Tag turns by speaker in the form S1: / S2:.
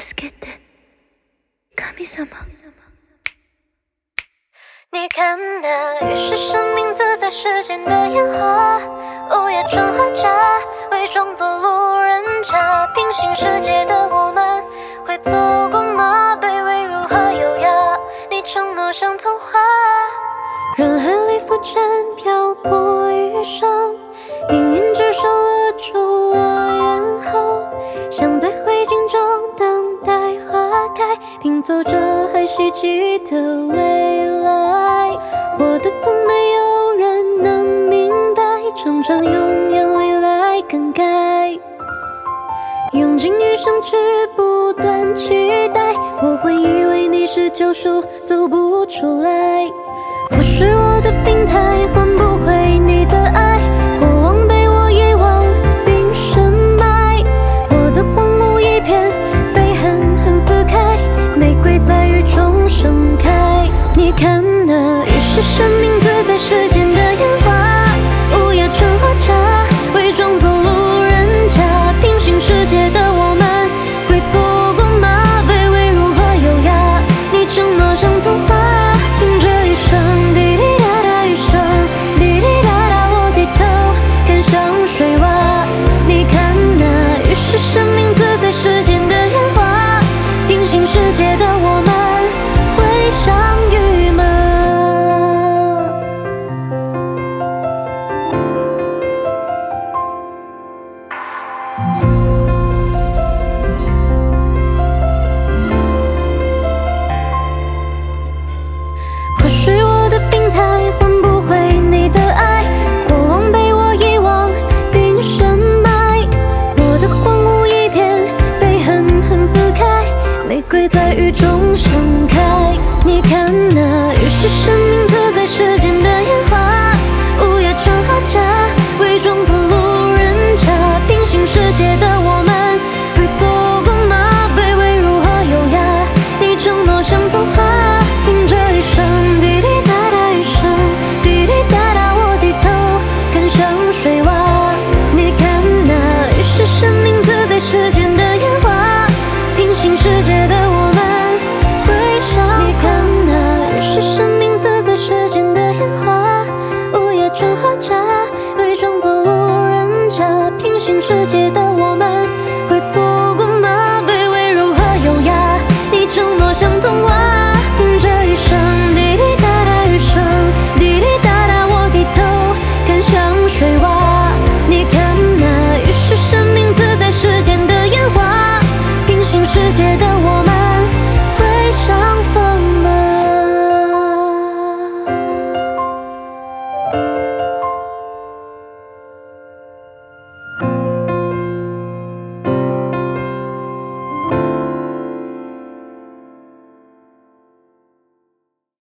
S1: 助けて神様。
S2: 你看那于是生命自在世间的烟花，午夜装花架，伪装作路人甲。平行世界的我们会做过吗？卑微如何优雅？你承诺像童话。人海里浮沉漂泊余生，命运只手握住我咽喉，像在灰烬中等待花开，拼凑着还希冀的未来。我的痛没有人能明白，常常用眼泪来更改，用尽余生去不断期待，我会以为你是救赎，走不出来。或许我的病态换不回你的爱，过往被我遗忘并深埋，我的荒芜一片被狠狠撕开，玫瑰在雨中盛开。你看那于是生命自在世间的烟花，午夜穿花架，伪装作路人甲。平行世界的我们会错过吗？卑微如何优雅？你承诺像童话，听着一声滴滴答答雨声，滴滴答答我低头看向水洼。你看那于是生命自在世间的烟花，平行世界的我们会相遇吗？或许我的病态换不回你的爱，过往被我遗忘并深埋，我的荒芜一片被狠狠撕开，玫瑰在雨中盛开。你看那于是生